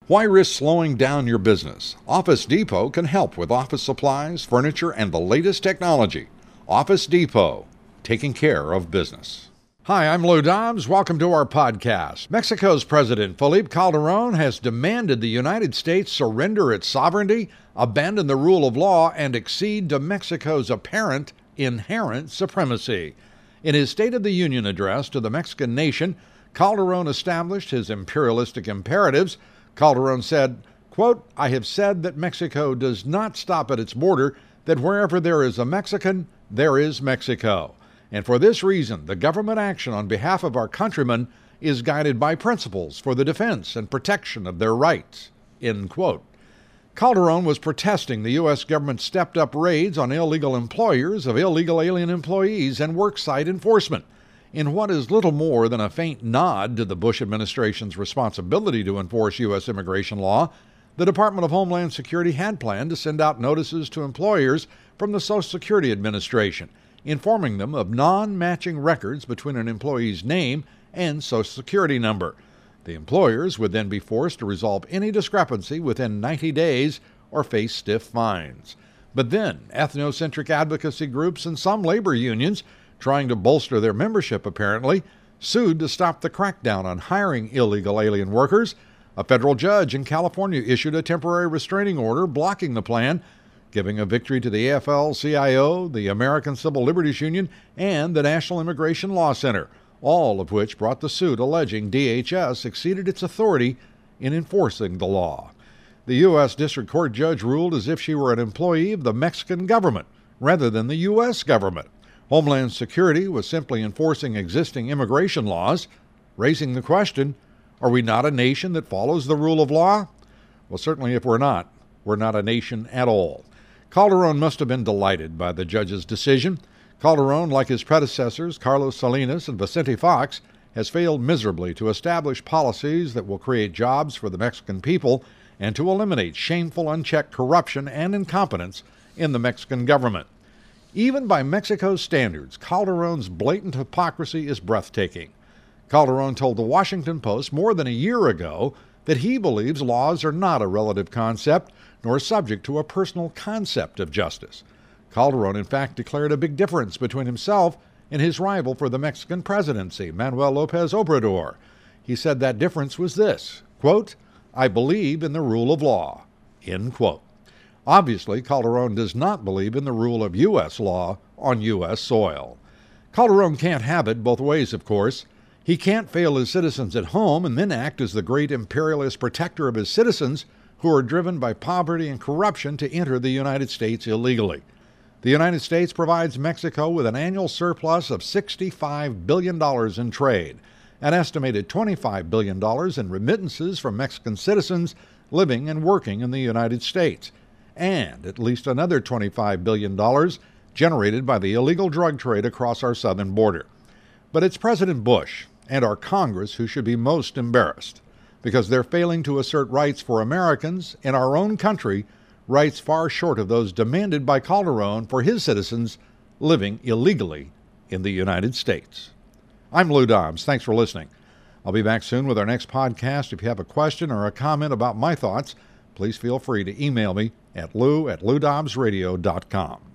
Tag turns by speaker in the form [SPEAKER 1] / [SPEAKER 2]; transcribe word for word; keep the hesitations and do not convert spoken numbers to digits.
[SPEAKER 1] Why risk slowing down your business? Office Depot can help with office supplies, furniture, and the latest technology. Office Depot, taking care of business. Hi, I'm Lou Dobbs. Welcome to our podcast. Mexico's President Felipe Calderon has demanded the United States surrender its sovereignty, abandon the rule of law, and accede to Mexico's apparent inherent supremacy. In his State of the Union address to the Mexican nation, Calderon established his imperialistic imperatives. Calderon said, quote, "I have said that Mexico does not stop at its border, that wherever there is a Mexican, there is Mexico. And for this reason, the government action on behalf of our countrymen is guided by principles for the defense and protection of their rights." End quote. Calderon was protesting the U S government's stepped-up raids on illegal employers of illegal alien employees and worksite enforcement, in what is little more than a faint nod to the Bush administration's responsibility to enforce U S immigration law. The Department of Homeland Security had planned to send out notices to employers from the Social Security Administration, informing them of non-matching records between an employee's name and Social Security number. The employers would then be forced to resolve any discrepancy within ninety days or face stiff fines. But then, ethnocentric advocacy groups and some labor unions, trying to bolster their membership apparently, sued to stop the crackdown on hiring illegal alien workers. A federal judge in California issued a temporary restraining order blocking the plan, giving a victory to the A F L C I O, the American Civil Liberties Union, and the National Immigration Law Center, all of which brought the suit alleging D H S exceeded its authority in enforcing the law. The U S District Court judge ruled as if she were an employee of the Mexican government rather than the U S government. Homeland Security was simply enforcing existing immigration laws, raising the question, are we not a nation that follows the rule of law? Well, certainly if we're not, we're not a nation at all. Calderon must have been delighted by the judge's decision. Calderon, like his predecessors, Carlos Salinas and Vicente Fox, has failed miserably to establish policies that will create jobs for the Mexican people and to eliminate shameful, unchecked corruption and incompetence in the Mexican government. Even by Mexico's standards, Calderon's blatant hypocrisy is breathtaking. Calderon told the Washington Post more than a year ago that he believes laws are not a relative concept, nor subject to a personal concept of justice. Calderon, in fact, declared a big difference between himself and his rival for the Mexican presidency, Manuel López Obrador. He said that difference was this, quote, "I believe in the rule of law," end quote. Obviously, Calderon does not believe in the rule of U S law on U S soil. Calderon can't have it both ways, of course. He can't fail his citizens at home and then act as the great imperialist protector of his citizens who are driven by poverty and corruption to enter the United States illegally. The United States provides Mexico with an annual surplus of sixty-five billion dollars in trade, an estimated twenty-five billion dollars in remittances from Mexican citizens living and working in the United States, and at least another twenty-five billion dollars generated by the illegal drug trade across our southern border. But it's President Bush and our Congress who should be most embarrassed, because they're failing to assert rights for Americans in our own country, rights far short of those demanded by Calderon for his citizens living illegally in the United States. I'm Lou Dobbs. Thanks for listening. I'll be back soon with our next podcast. If you have a question or a comment about my thoughts, please feel free to email me at lou at lou dobbs radio dot com.